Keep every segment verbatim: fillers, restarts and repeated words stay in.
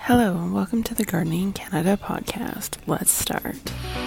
Hello and welcome to the Gardening in Canada podcast. Let's start.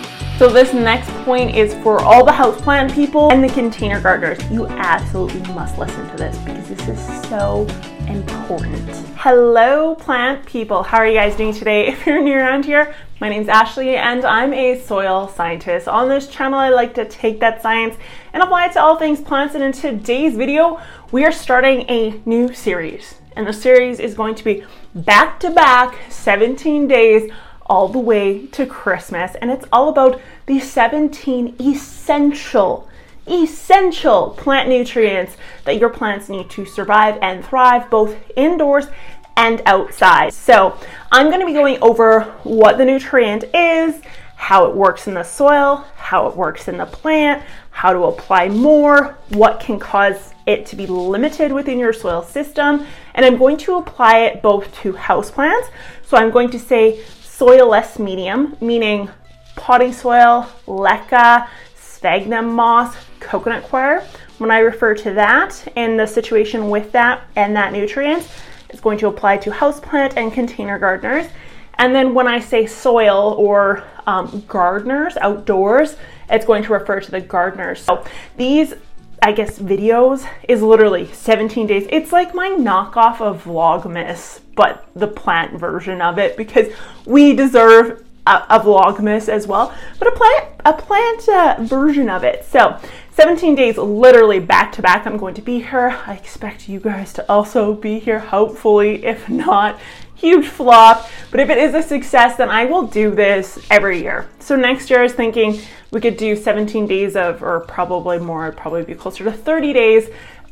So this next point is for all the houseplant people and the container gardeners. You absolutely must listen to this because this is so important. Hello plant people, how are you guys doing today? If you're new around here, my name's Ashley and I'm a soil scientist. On this channel, I like to take that science and apply it to all things plants. And in today's video, we are starting a new series. And the series is going to be back-to-back seventeen days all the way to Christmas. And it's all about the seventeen essential, essential plant nutrients that your plants need to survive and thrive both indoors and outside. So I'm going to be going over what the nutrient is, how it works in the soil, how it works in the plant, how to apply more, what can cause it to be limited within your soil system, and I'm going to apply it both to houseplants. So I'm going to say soilless medium, meaning potting soil, leca, sphagnum moss, coconut coir. When I refer to that and the situation with that and that nutrient, it's going to apply to houseplant and container gardeners. And then when I say soil or um, gardeners, outdoors, it's going to refer to the gardeners. So these, I guess, videos is literally seventeen days. It's like my knockoff of Vlogmas, but the plant version of it, because we deserve a, a Vlogmas as well, but a plant, a plant uh, version of it. So seventeen days, literally back to back. I'm going to be here. I expect you guys to also be here, hopefully. If not, huge flop. But if it is a success, then I will do this every year. So next year I was thinking we could do seventeen days of, or probably more, it'd probably be closer to thirty days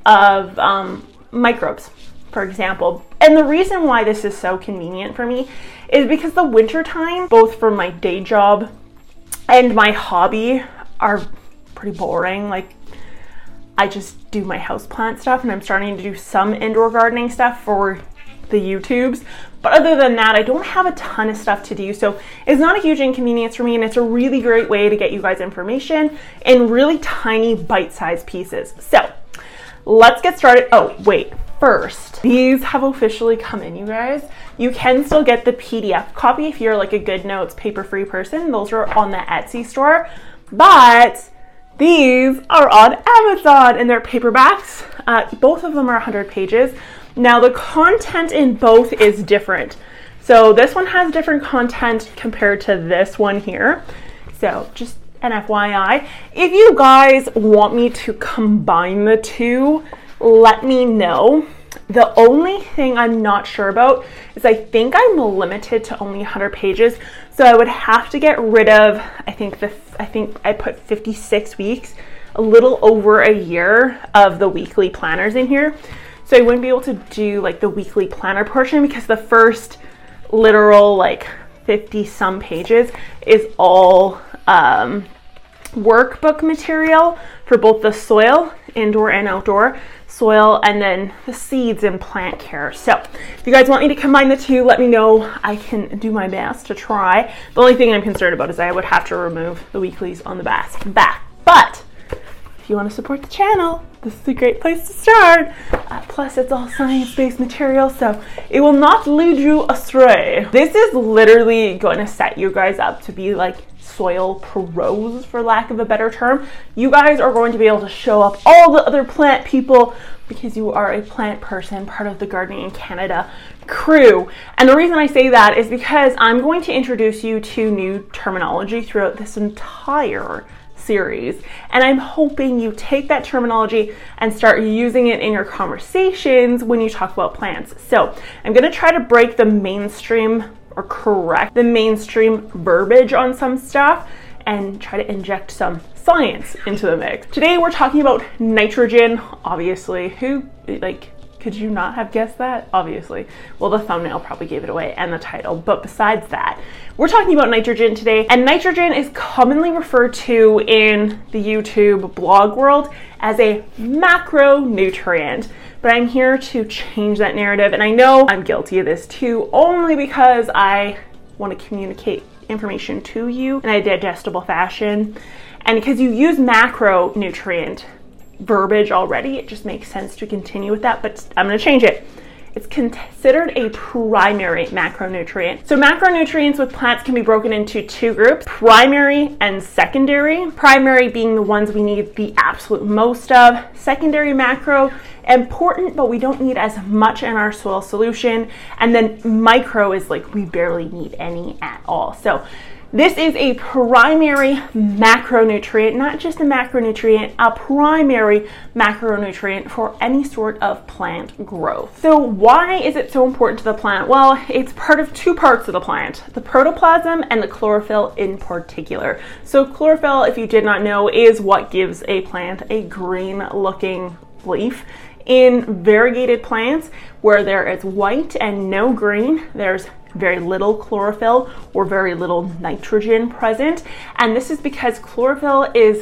of um, microbes, for example. And the reason why this is so convenient for me is because the winter time, both for my day job and my hobby, are pretty boring. Like, I just do my houseplant stuff and I'm starting to do some indoor gardening stuff for the YouTubes. But other than that, I don't have a ton of stuff to do. So it's not a huge inconvenience for me, and it's a really great way to get you guys information in really tiny bite-sized pieces. So let's get started. Oh, wait, first, these have officially come in, you guys. You can still get the P D F copy if you're like a GoodNotes paper-free person. Those are on the Etsy store, but these are on Amazon and they're paperbacks. Uh, both of them are one hundred pages. Now the content in both is different. So this one has different content compared to this one here. So just an F Y I. If you guys want me to combine the two, let me know. The only thing I'm not sure about is I think I'm limited to only one hundred pages. So I would have to get rid of, I think the, I think I put fifty-six weeks, a little over a year of the weekly planners in here. So I wouldn't be able to do like the weekly planner portion because the first literal like fifty some pages is all um, workbook material for both the soil, indoor and outdoor soil, and then the seeds and plant care. So if you guys want me to combine the two, let me know. I can do my best to try. The only thing I'm concerned about is I would have to remove the weeklies on the back. But if you want to support the channel, this is a great place to start. Uh, plus, it's all science-based material, so it will not lead you astray. This is literally going to set you guys up to be like soil pros, for lack of a better term. You guys are going to be able to show up all the other plant people because you are a plant person, part of the Gardening in Canada crew. And the reason I say that is because I'm going to introduce you to new terminology throughout this entire series, and I'm hoping you take that terminology and start using it in your conversations when you talk about plants. So I'm going to try to break the mainstream or correct the mainstream verbiage on some stuff and try to inject some science into the mix. Today we're talking about nitrogen. Obviously, who like could you not have guessed that? Obviously. Well, the thumbnail probably gave it away and the title, but besides that, we're talking about nitrogen today, and nitrogen is commonly referred to in the YouTube blog world as a macronutrient, but I'm here to change that narrative, and I know I'm guilty of this too, only because I want to communicate information to you in a digestible fashion, and because you use macronutrient verbiage already, it just makes sense to continue with that, but I'm going to change it. It's considered a primary macronutrient. So macronutrients with plants can be broken into two groups, primary and secondary. Primary being the ones we need the absolute most of. Secondary macro, important, but we don't need as much in our soil solution. And then micro is like we barely need any at all. So this is a primary macronutrient, not just a macronutrient, a primary macronutrient for any sort of plant growth. So why is it so important to the plant? Well, it's part of two parts of the plant, the protoplasm and the chlorophyll in particular. So chlorophyll, if you did not know, is what gives a plant a green looking leaf. In variegated plants where there is white and no green, there's very little chlorophyll or very little nitrogen present. And this is because chlorophyll is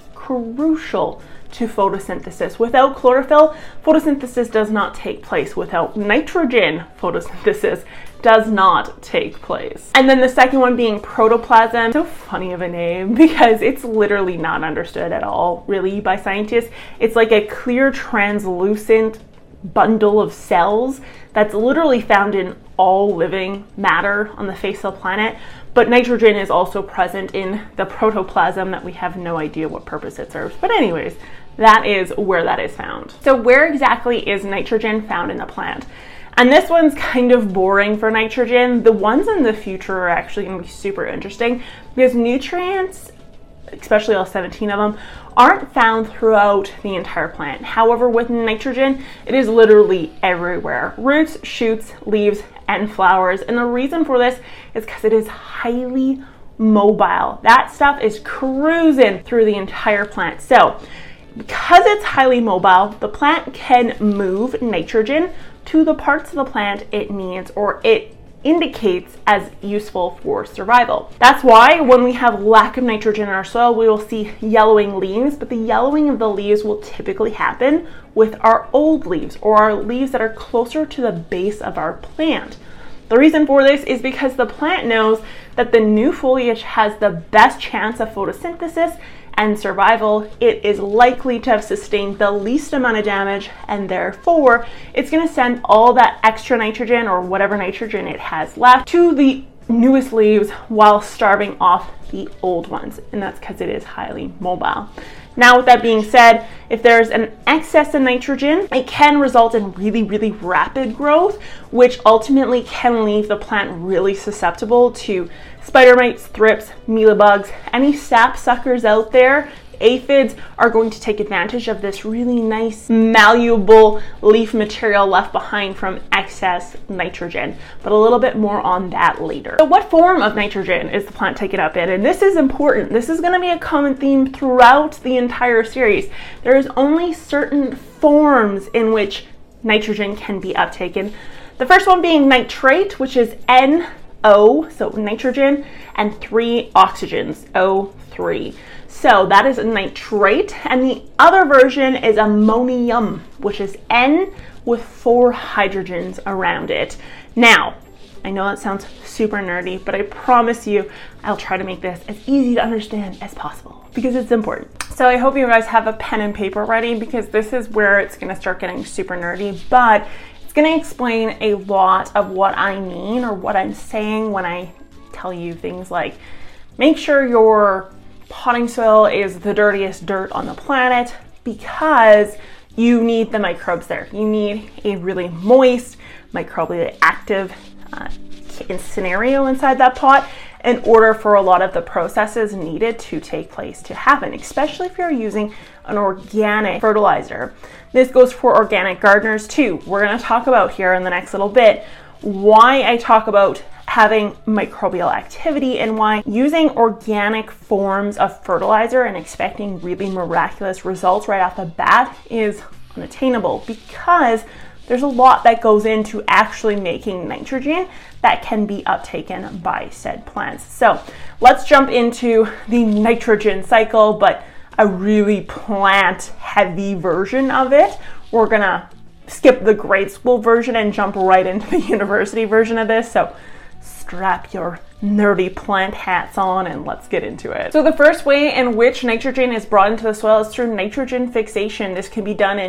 crucial to photosynthesis. Without chlorophyll, photosynthesis does not take place. Without nitrogen, photosynthesis does not take place. And then the second one being protoplasm. So funny of a name because it's literally not understood at all really by scientists. It's like a clear translucent bundle of cells that's literally found in all living matter on the face of the planet. But nitrogen is also present in the protoplasm that we have no idea what purpose it serves. But anyways, that is where that is found. So where exactly is nitrogen found in the plant? And this one's kind of boring for nitrogen. The ones in the future are actually going to be super interesting because nutrients, especially all seventeen of them, aren't found throughout the entire plant. However, with nitrogen, it is literally everywhere. Roots, shoots, leaves, and flowers. And the reason for this is because it is highly mobile. That stuff is cruising through the entire plant. So because it's highly mobile, the plant can move nitrogen to the parts of the plant it needs or it indicates as useful for survival. That's why when we have lack of nitrogen in our soil, we will see yellowing leaves, but the yellowing of the leaves will typically happen with our old leaves or our leaves that are closer to the base of our plant. The reason for this is because the plant knows that the new foliage has the best chance of photosynthesis and survival. It is likely to have sustained the least amount of damage, and therefore it's going to send all that extra nitrogen or whatever nitrogen it has left to the newest leaves while starving off the old ones, and that's because it is highly mobile. Now, with that being said, if there's an excess of nitrogen, it can result in really, really rapid growth, which ultimately can leave the plant really susceptible to spider mites, thrips, mealybugs, any sap suckers out there. Aphids are going to take advantage of this really nice, malleable leaf material left behind from excess nitrogen, but a little bit more on that later. So what form of nitrogen is the plant taken up in? And this is important. This is going to be a common theme throughout the entire series. There is only certain forms in which nitrogen can be uptaken. The first one being nitrate, which is N O, so nitrogen, and three oxygens, O three. So that is a nitrate, and the other version is ammonium, which is N with four hydrogens around it. Now, I know that sounds super nerdy, but I promise you I'll try to make this as easy to understand as possible because it's important. So I hope you guys have a pen and paper ready because this is where it's going to start getting super nerdy, but it's going to explain a lot of what I mean or what I'm saying when I tell you things like make sure your potting soil is the dirtiest dirt on the planet because you need the microbes there. You need a really moist, microbially active uh, scenario inside that pot in order for a lot of the processes needed to take place to happen, especially if you're using an organic fertilizer. This goes for organic gardeners too. We're going to talk about here in the next little bit why I talk about having microbial activity and why using organic forms of fertilizer and expecting really miraculous results right off the bat is unattainable because there's a lot that goes into actually making nitrogen that can be uptaken by said plants. So let's jump into the nitrogen cycle, but a really plant heavy version of it. We're gonna skip the grade school version and jump right into the university version of this. So strap your nerdy plant hats on and let's get into it. So the first way in which nitrogen is brought into the soil is through nitrogen fixation. This can be done in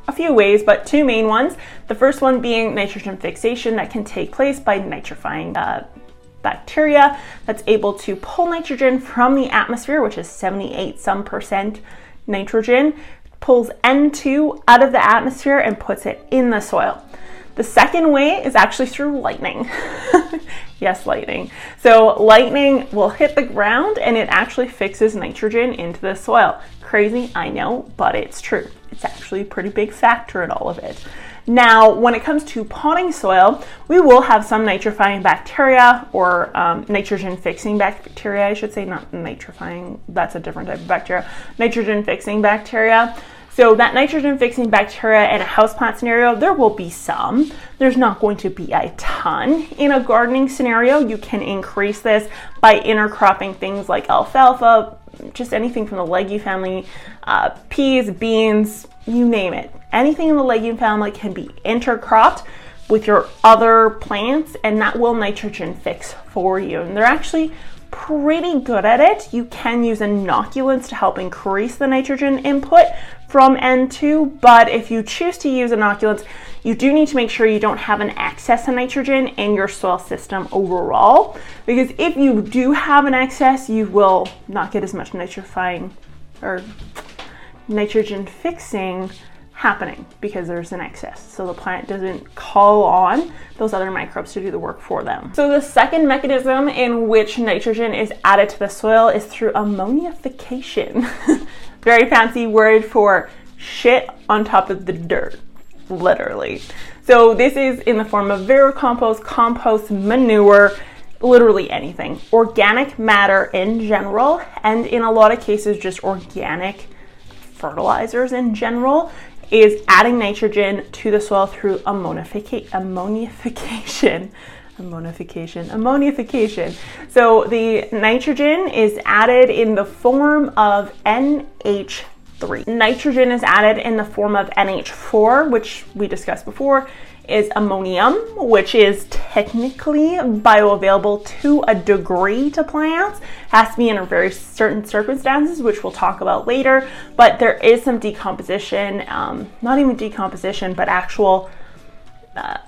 a few ways, but two main ones. The first one being nitrogen fixation that can take place by nitrifying uh, bacteria that's able to pull nitrogen from the atmosphere, which is seventy-eight some percent nitrogen, pulls N two out of the atmosphere and puts it in the soil. The second way is actually through lightning. Yes, lightning. So lightning will hit the ground and it actually fixes nitrogen into the soil. Crazy, I know, but it's true. It's actually a pretty big factor in all of it. Now, when it comes to potting soil, we will have some nitrifying bacteria or um, nitrogen fixing bacteria, I should say, not nitrifying, that's a different type of bacteria, nitrogen fixing bacteria. So that nitrogen fixing bacteria in a houseplant scenario, there will be some. There's not going to be a ton. In a gardening scenario, you can increase this by intercropping things like alfalfa, just anything from the legume family, uh, peas, beans, you name it. Anything in the legume family can be intercropped with your other plants, and that will nitrogen fix for you. And they're actually pretty good at it. You can use inoculants to help increase the nitrogen input from N two, but if you choose to use inoculants, you do need to make sure you don't have an excess of nitrogen in your soil system overall, because if you do have an excess, you will not get as much nitrifying or nitrogen fixing happening because there's an excess. So the plant doesn't call on those other microbes to do the work for them. So the second mechanism in which nitrogen is added to the soil is through ammonification. Very fancy word for shit on top of the dirt, literally. So this is in the form of vermicompost, compost, manure, literally anything. Organic matter in general, and in a lot of cases just organic fertilizers in general, is adding nitrogen to the soil through ammonification. Ammonification. Ammonification. Ammonification. So the nitrogen is added in the form of N H three. Nitrogen is added in the form of N H four, which we discussed before, is ammonium, which is technically bioavailable to a degree to plants. Has to be in very certain circumstances, which we'll talk about later, but there is some decomposition, um, not even decomposition, but actual uh,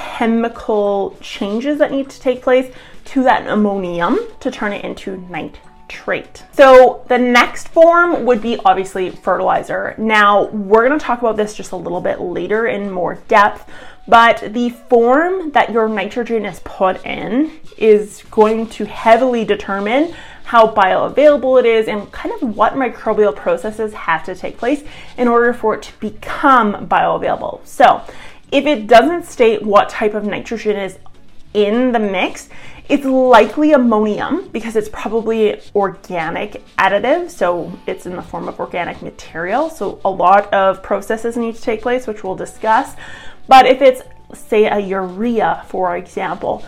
chemical changes that need to take place to that ammonium to turn it into nitrate. So the next form would be obviously fertilizer. Now we're going to talk about this just a little bit later in more depth, but the form that your nitrogen is put in is going to heavily determine how bioavailable it is and kind of what microbial processes have to take place in order for it to become bioavailable. So if it doesn't state what type of nitrogen is in the mix, it's likely ammonium because it's probably organic additive, so it's in the form of organic material. So a lot of processes need to take place, which we'll discuss. But if it's, say, a urea, for example,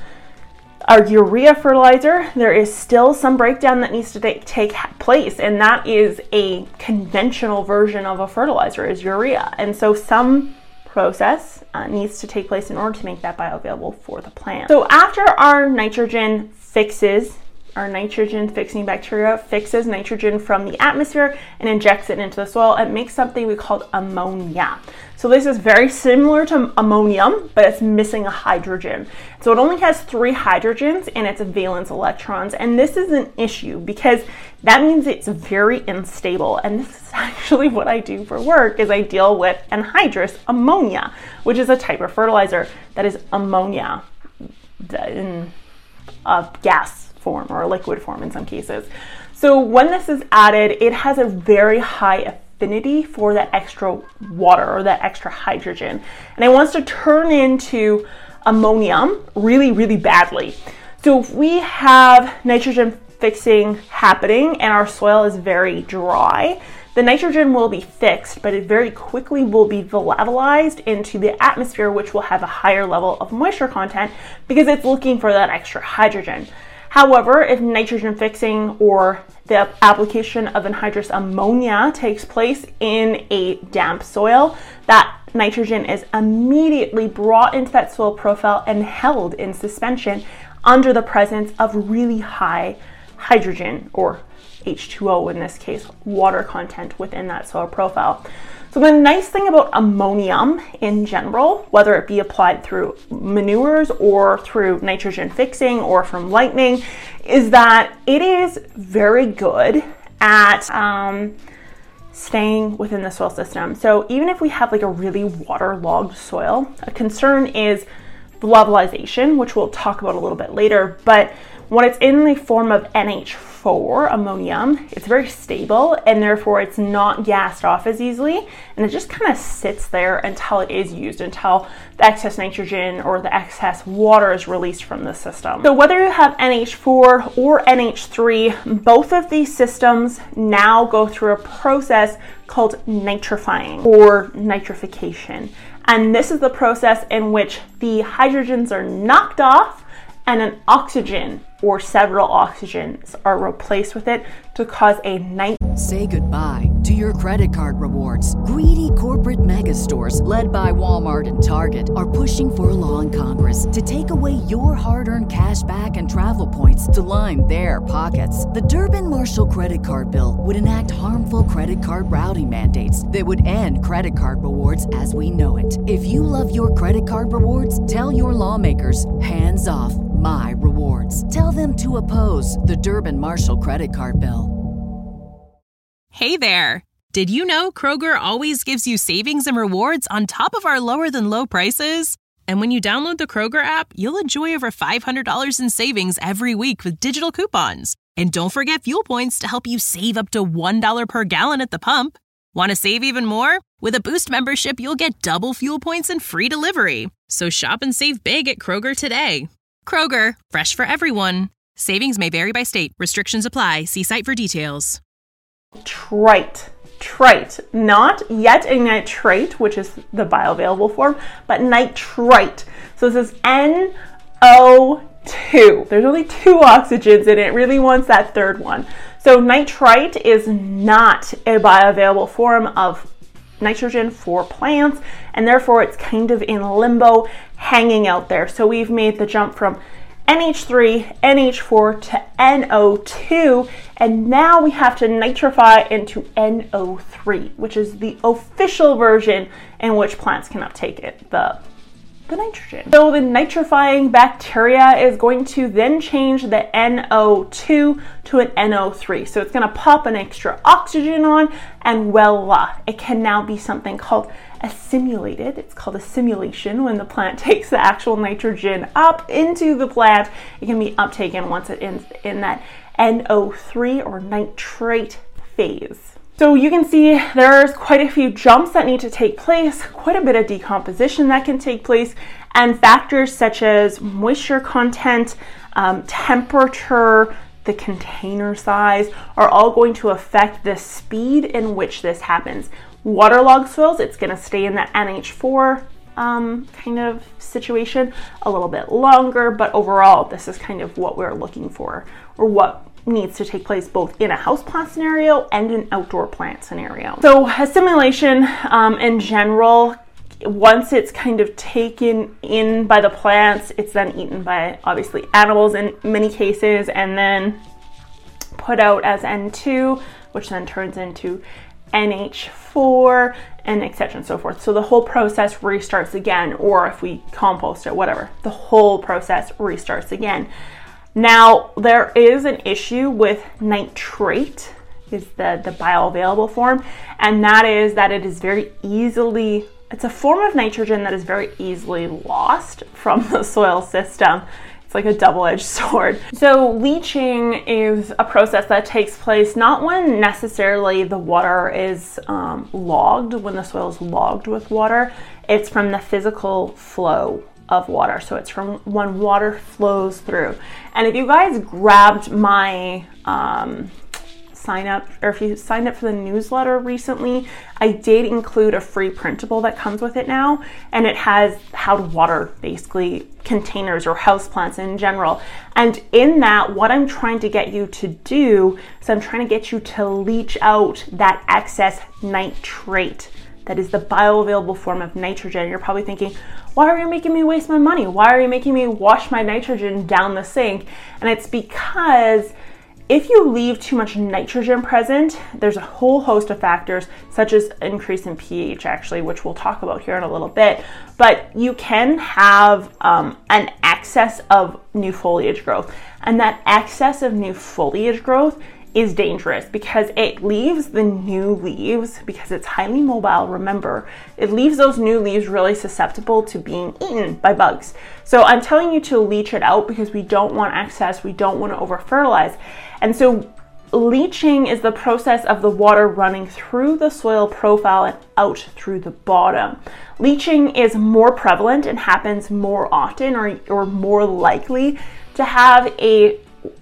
a urea fertilizer, there is still some breakdown that needs to take, take place, and that is a conventional version of a fertilizer, is urea. And so some process uh, needs to take place in order to make that bioavailable for the plant. So after our nitrogen fixes, our nitrogen fixing bacteria fixes nitrogen from the atmosphere and injects it into the soil, it makes something we call ammonia. So this is very similar to ammonium, but it's missing a hydrogen. So it only has three hydrogens in its valence electrons, and this is an issue because that means it's very unstable. And this is actually what I do for work, is I deal with anhydrous ammonia, which is a type of fertilizer that is ammonia in a gas form or a liquid form in some cases. So when this is added, it has a very high affinity for that extra water or that extra hydrogen, and it wants to turn into ammonium really, really badly. So if we have nitrogen fixing happening and our soil is very dry, the nitrogen will be fixed, but it very quickly will be volatilized into the atmosphere, which will have a higher level of moisture content because it's looking for that extra hydrogen. However, if nitrogen fixing or the application of anhydrous ammonia takes place in a damp soil, that nitrogen is immediately brought into that soil profile and held in suspension under the presence of really high hydrogen, or H two O in this case, water content within that soil profile. So So the nice thing about ammonium in general, whether it be applied through manures or through nitrogen fixing or from lightning, is that it is very good at um, staying within the soil system. So even if we have like a really waterlogged soil, a concern is the levelization, which we'll talk about a little bit later. But when it's in the form of N H four, ammonium, it's very stable and therefore it's not gassed off as easily, and it just kind of sits there until it is used, until the excess nitrogen or the excess water is released from the system. So whether you have N H four or N H three, both of these systems now go through a process called nitrifying or nitrification. And this is the process in which the hydrogens are knocked off and an oxygen or several oxygens are replaced with it to cause a nit- Say goodbye to your credit card rewards. Greedy corporate mega stores, led by Walmart and Target, are pushing for a law in Congress to take away your hard-earned cash back and travel points to line their pockets. The Durbin-Marshall credit card bill would enact harmful credit card routing mandates that would end credit card rewards as we know it. If you love your credit card rewards, tell your lawmakers, hands off my rewards. Tell them to oppose the Durbin-Marshall credit card bill. Hey there! Did you know Kroger always gives you savings and rewards on top of our lower than low prices? And when you download the Kroger app, you'll enjoy over five hundred dollars in savings every week with digital coupons. And don't forget fuel points to help you save up to one dollar per gallon at the pump. Want to save even more? With a Boost membership, you'll get double fuel points and free delivery. So shop and save big at Kroger today. Kroger, fresh for everyone. Savings may vary by state. Restrictions apply. See site for details. Trite. Trite. Not yet a nitrate, which is the bioavailable form, but nitrite. So this is N O two. There's only two oxygens in it. It really wants that third one. So nitrite is not a bioavailable form of nitrogen for plants, and therefore it's kind of in limbo, hanging out there. So we've made the jump from N H three, N H four to N O two, and now we have to nitrify into N O three, which is the official version in which plants can uptake it, the, the nitrogen. So the nitrifying bacteria is going to then change the N O two to an N O three. So it's gonna pop an extra oxygen on, and voila, it can now be something called assimilated. It's called assimilation when the plant takes the actual nitrogen up into the plant. It can be uptaken once it ends in that N O three or nitrate phase. So you can see there's quite a few jumps that need to take place, quite a bit of decomposition that can take place, and factors such as moisture content, um, temperature, the container size are all going to affect the speed in which this happens. Waterlogged soils, it's going to stay in that N H four um, kind of situation a little bit longer, but overall this is kind of what we're looking for, or what needs to take place both in a houseplant scenario and an outdoor plant scenario. So assimilation um, in general, once it's kind of taken in by the plants, it's then eaten by obviously animals in many cases, and then put out as N two, which then turns into N H four, and et cetera and so forth. So the whole process restarts again, or if we compost it, whatever, the whole process restarts again. Now, there is an issue with nitrate, is the, the bioavailable form, and that is that it is very easily, it's a form of nitrogen that is very easily lost from the soil system. It's like a double-edged sword. So leaching is a process that takes place not when necessarily the water is um, logged, when the soil is logged with water. It's from the physical flow of water. So it's from when water flows through. And if you guys grabbed my um, sign up, or if you signed up for the newsletter recently, I did include a free printable that comes with it now, and it has how to water basically containers or houseplants in general. And in that, what I'm trying to get you to do is I'm trying to get you to leach out that excess nitrate. That is the bioavailable form of nitrogen. You're probably thinking, why are you making me waste my money? Why are you making me wash my nitrogen down the sink? And it's because if you leave too much nitrogen present, there's a whole host of factors, such as increase in pH, actually, which we'll talk about here in a little bit. But you can have um, an excess of new foliage growth. And that excess of new foliage growth is dangerous because it leaves the new leaves, because it's highly mobile, remember, it leaves those new leaves really susceptible to being eaten by bugs. So I'm telling you to leach it out because we don't want excess, we don't want to over fertilize. And so leaching is the process of the water running through the soil profile and out through the bottom. Leaching is more prevalent and happens more often, or, or more likely to have a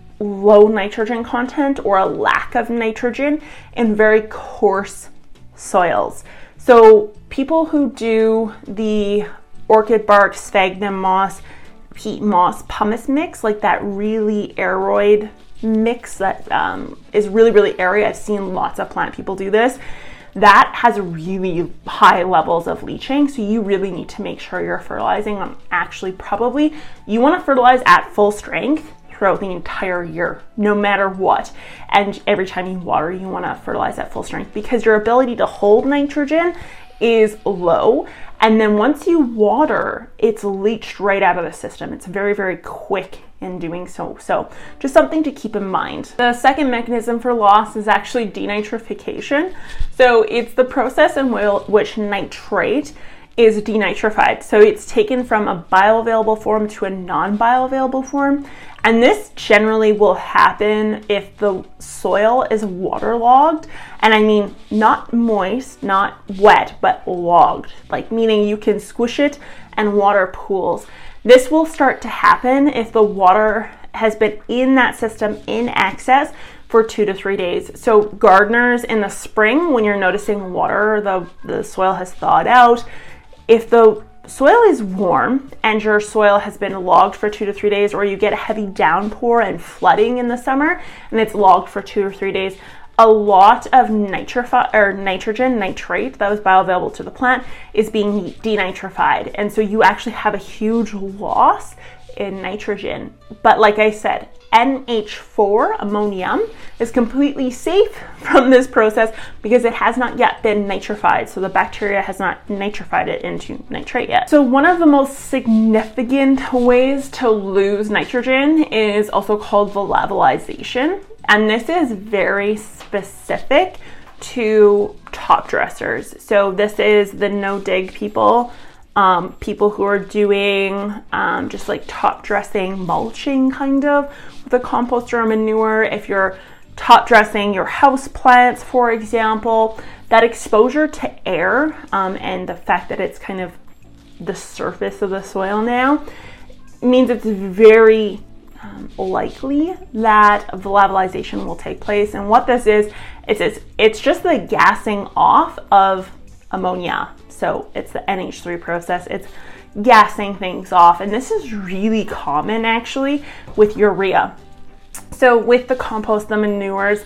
low nitrogen content or a lack of nitrogen in very coarse soils. So people who do the orchid bark, sphagnum moss, peat moss, pumice mix, like that really aeroid mix that um, is really, really airy. I've seen lots of plant people do this. That has really high levels of leaching. So you really need to make sure you're fertilizing on actually probably, you want to fertilize at full strength throughout the entire year, no matter what. And every time you water, you want to fertilize at full strength because your ability to hold nitrogen is low. And then once you water, it's leached right out of the system. It's very, very quick in doing so. So just something to keep in mind. The second mechanism for loss is actually denitrification. So it's the process in which nitrate is denitrified. So it's taken from a bioavailable form to a non-bioavailable form. And this generally will happen if the soil is waterlogged. And I mean, not moist, not wet, but logged, like meaning you can squish it and water pools. This will start to happen if the water has been in that system in excess for two to three days. So gardeners in the spring, when you're noticing water, the, the soil has thawed out, if the soil is warm and your soil has been logged for two to three days, or you get a heavy downpour and flooding in the summer and it's logged for two or three days, a lot of nitrifi- or nitrogen, nitrate that was bioavailable to the plant is being denitrified. And so you actually have a huge loss in nitrogen. But like I said, N H four, ammonium, is completely safe from this process because it has not yet been nitrified. So the bacteria has not nitrified it into nitrate yet. So one of the most significant ways to lose nitrogen is also called volatilization. And this is very specific to top dressers. So this is the no-dig people. Um, people who are doing um, just like top dressing mulching kind of with a compost or a manure. If you're top dressing your house plants, for example, that exposure to air um, and the fact that it's kind of the surface of the soil now means it's very um, likely that volatilization will take place. And what this is, it's, it's, it's just the gassing off of ammonia. So it's the N H three process. It's gassing things off. And this is really common actually with urea. So with the compost, the manures,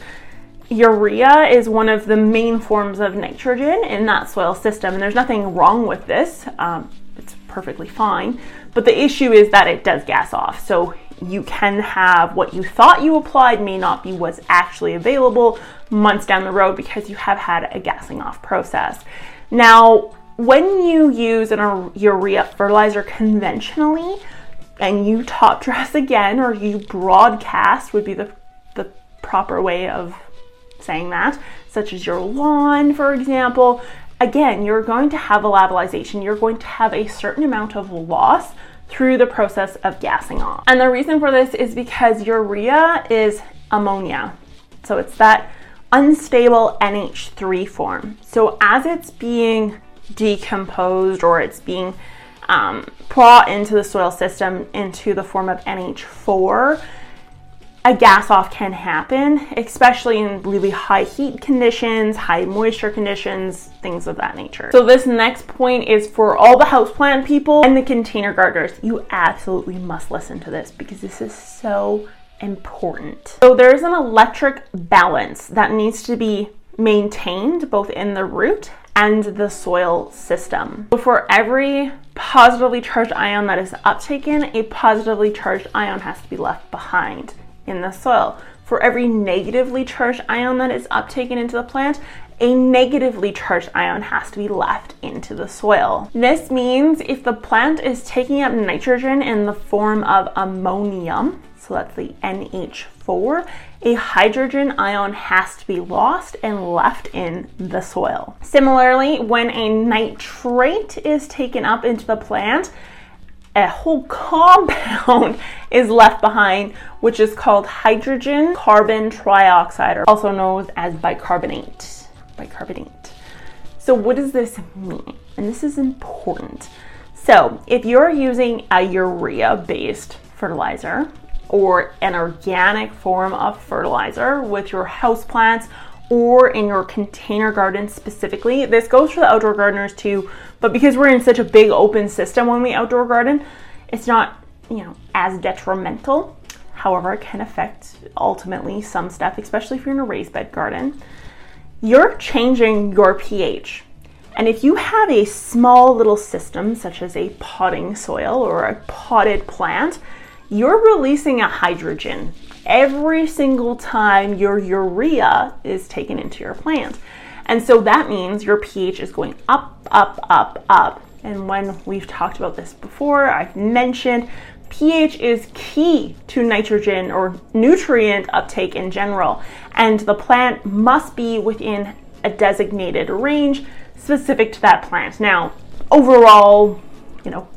urea is one of the main forms of nitrogen in that soil system. And there's nothing wrong with this. Um, it's perfectly fine. But the issue is that it does gas off. So you can have what you thought you applied may not be what's actually available months down the road because you have had a gassing off process. Now, when you use an urea fertilizer conventionally and you top dress again, or you broadcast would be the, the proper way of saying that, such as your lawn, for example, again, you're going to have volatilization. You're going to have a certain amount of loss through the process of gassing off. And the reason for this is because urea is ammonia. So it's that unstable N H three form. So as it's being decomposed or it's being um, brought into the soil system into the form of N H four, a gas off can happen, especially in really high heat conditions, high moisture conditions, things of that nature. So this next point is for all the houseplant people and the container gardeners. You absolutely must listen to this because this is so important. So there's an electric balance that needs to be maintained both in the root and the soil system. So for every positively charged ion that is uptaken, a positively charged ion has to be left behind in the soil. for every negatively charged ion that is uptaken into the plant, a negatively charged ion has to be left into the soil. This means if the plant is taking up nitrogen in the form of ammonium, so that's the N H four, a hydrogen ion has to be lost and left in the soil. Similarly, when a nitrate is taken up into the plant, a whole compound is left behind, which is called hydrogen carbon trioxide, or also known as bicarbonate. Bicarbonate. So what does this mean? And this is important. So if you're using a urea-based fertilizer or an organic form of fertilizer with your houseplants or in your container garden specifically, this goes for the outdoor gardeners too, but because we're in such a big open system when we outdoor garden, it's not, you know, as detrimental. However, it can affect ultimately some stuff, especially if you're in a raised bed garden. You're changing your pH. And if you have a small little system, such as a potting soil or a potted plant, you're releasing a hydrogen every single time your urea is taken into your plant. And so that means your pH is going up, up, up, up. And when we've talked about this before, I've mentioned pH is key to nitrogen or nutrient uptake in general, and the plant must be within a designated range specific to that plant. Now, overall, you know,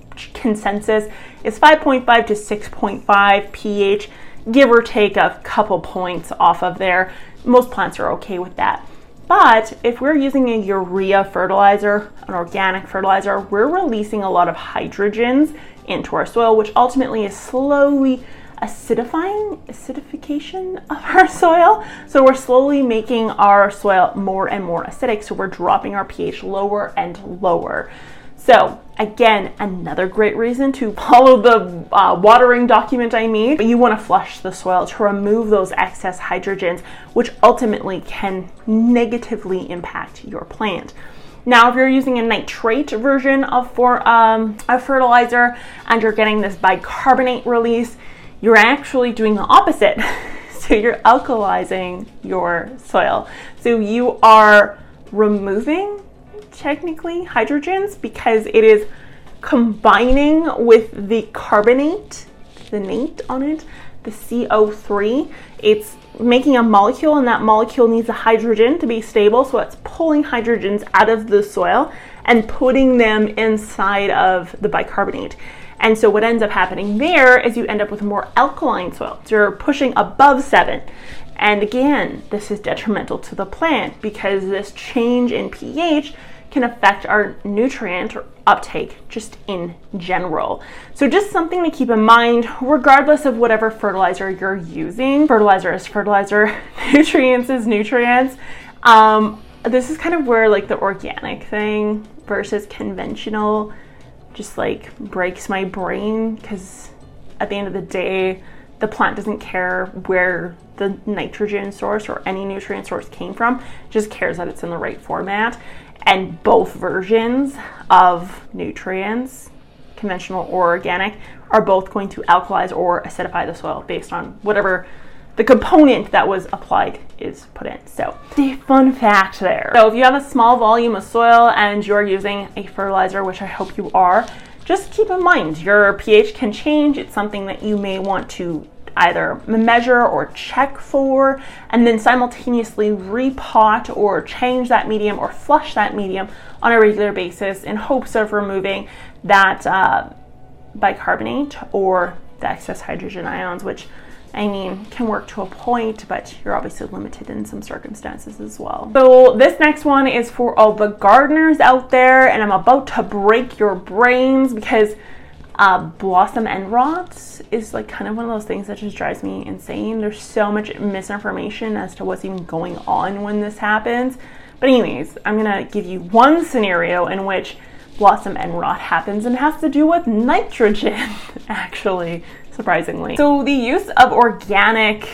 consensus is five point five to six point five pH, give or take a couple points off of there. Most plants are okay with that. But if we're using a urea fertilizer, an organic fertilizer, we're releasing a lot of hydrogens into our soil, which ultimately is slowly acidifying, acidification of our soil. So we're slowly making our soil more and more acidic. So we're dropping our pH lower and lower. So again, another great reason to follow the uh, watering document I made. You want to flush the soil to remove those excess hydrogens, which ultimately can negatively impact your plant. Now, if you're using a nitrate version of for um, a fertilizer and you're getting this bicarbonate release, you're actually doing the opposite. So you're alkalizing your soil. So you are removing technically hydrogens because it is combining with the carbonate, the nate on it, the C O three. It's making a molecule, and that molecule needs a hydrogen to be stable, so it's pulling hydrogens out of the soil and putting them inside of the bicarbonate. And so what ends up happening there is you end up with a more alkaline soil. So you're pushing above seven. And again, this is detrimental to the plant because this change in pH can affect our nutrient uptake just in general. So just something to keep in mind, regardless of whatever fertilizer you're using. Fertilizer is fertilizer, nutrients is nutrients. Um, this is kind of where like the organic thing versus conventional just like breaks my brain, because at the end of the day, the plant doesn't care where the nitrogen source or any nutrient source came from, it just cares that it's in the right format. And both versions of nutrients, conventional or organic, are both going to alkalize or acidify the soil based on whatever the component that was applied is put in. So, the fun fact there. So if you have a small volume of soil and you're using a fertilizer, which I hope you are, just keep in mind your pH can change. It's something that you may want to either measure or check for, and then simultaneously repot or change that medium or flush that medium on a regular basis in hopes of removing that uh, bicarbonate or the excess hydrogen ions, which I mean can work to a point, but you're obviously limited in some circumstances as well. So this next one is for all the gardeners out there, and I'm about to break your brains because Uh, blossom end rot is like kind of one of those things that just drives me insane. There's so much misinformation as to what's even going on when this happens. But anyways, I'm gonna give you one scenario in which blossom end rot happens, and has to do with nitrogen, actually, surprisingly. So the use of organic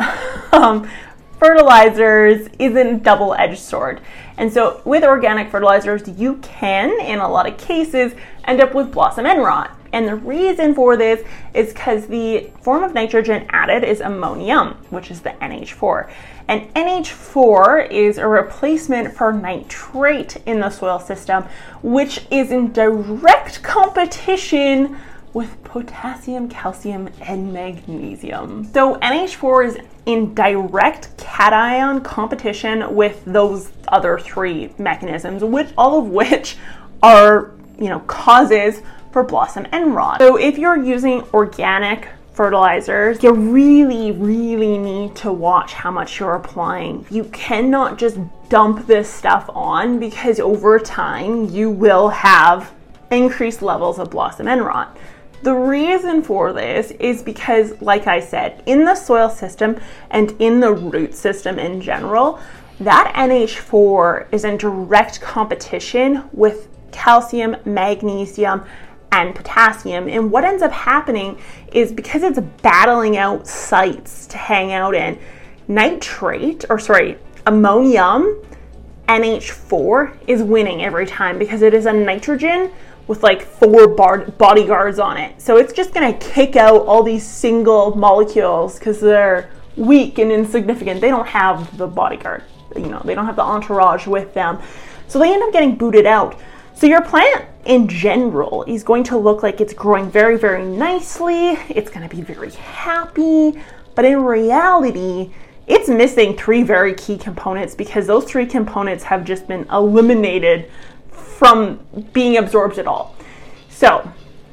um, fertilizers is a double-edged sword. And so with organic fertilizers, you can, in a lot of cases, end up with blossom end rot. And the reason for this is because the form of nitrogen added is ammonium, which is the N H four. And N H four is a replacement for nitrate in the soil system, which is in direct competition with potassium, calcium, and magnesium. So N H four is in direct cation competition with those other three mechanisms, which all of which are, you know, causes for blossom end rot. So if you're using organic fertilizers, you really, really need to watch how much you're applying. You cannot just dump this stuff on, because over time you will have increased levels of blossom end rot. The reason for this is because, like I said, in the soil system and in the root system in general, that N H four is in direct competition with calcium, magnesium, and potassium. And what ends up happening is, because it's battling out sites to hang out in, nitrate, or sorry, ammonium, N H four is winning every time, because it is a nitrogen with like four bar- bodyguards on it. So it's just gonna kick out all these single molecules because they're weak and insignificant. They don't have the bodyguard, you know, they don't have the entourage with them. So they end up getting booted out. So your plant in general is going to look like it's growing very, very nicely. It's gonna be very happy, but in reality, it's missing three very key components, because those three components have just been eliminated from being absorbed at all. So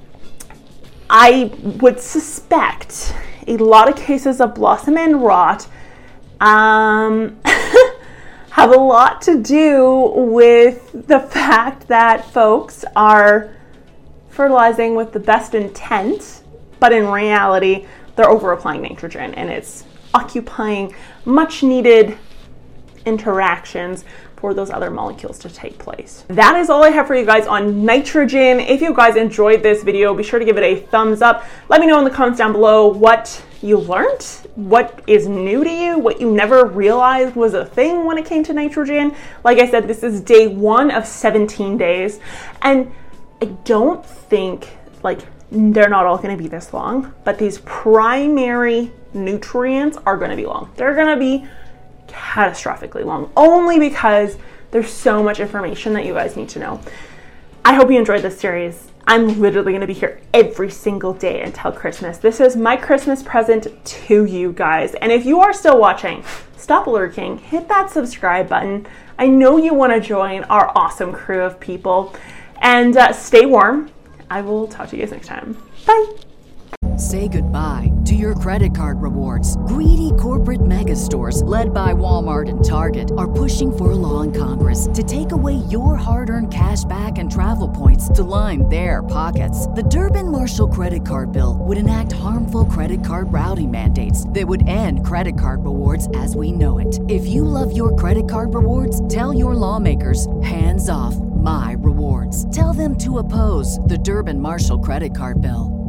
I would suspect a lot of cases of blossom end rot um, have a lot to do with the fact that folks are fertilizing with the best intent, but in reality, they're over applying nitrogen, and it's occupying much needed interactions for those other molecules to take place. That is all I have for you guys on nitrogen. If you guys enjoyed this video, be sure to give it a thumbs up. Let me know in the comments down below what you learned, what is new to you, what you never realized was a thing when it came to nitrogen. Like I said, this is day one of seventeen days, and I don't think, like, they're not all gonna be this long, but these primary nutrients are gonna be long. They're gonna be catastrophically long, only because there's so much information that you guys need to know. I hope you enjoyed this series. I'm literally going to be here every single day until Christmas. This is my Christmas present to you guys. And if you are still watching, stop lurking, hit that subscribe button. I know you want to join our awesome crew of people, and uh, stay warm. I will talk to you guys next time. Bye. Say goodbye to your credit card rewards. Greedy corporate mega stores, led by Walmart and Target, are pushing for a law in Congress to take away your hard-earned cash back and travel points to line their pockets. The Durbin-Marshall credit card bill would enact harmful credit card routing mandates that would end credit card rewards as we know it. If you love your credit card rewards, tell your lawmakers, hands off my rewards. Tell them to oppose the Durbin-Marshall credit card bill.